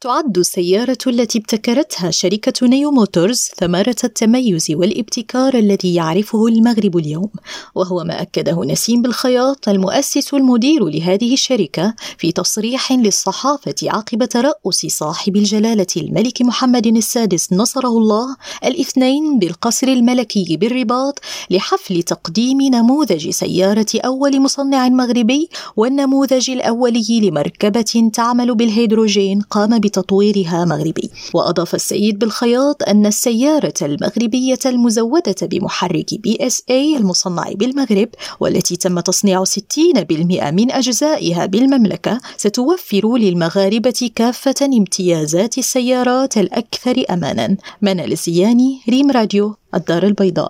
تعد السيارة التي ابتكرتها شركة نيو موتورز ثمرة التميز والابتكار الذي يعرفه المغرب اليوم، وهو ما أكده نسيم بالخياط المؤسس المدير لهذه الشركة في تصريح للصحافة عقب ترأس صاحب الجلالة الملك محمد السادس نصره الله الاثنين بالقصر الملكي بالرباط لحفل تقديم نموذج سيارة أول مصنع مغربي والنموذج الأولي لمركبة تعمل بالهيدروجين قام بتطويرها مغربي. وأضاف السيد بالخياط أن السيارة المغربية المزودة بمحرك BSA المصنع بالمغرب والتي تم تصنيع 60% من أجزائها بالمملكة ستوفر للمغاربة كافة امتيازات السيارات الأكثر أمانا. منال الزياني، ريم راديو، الدار البيضاء.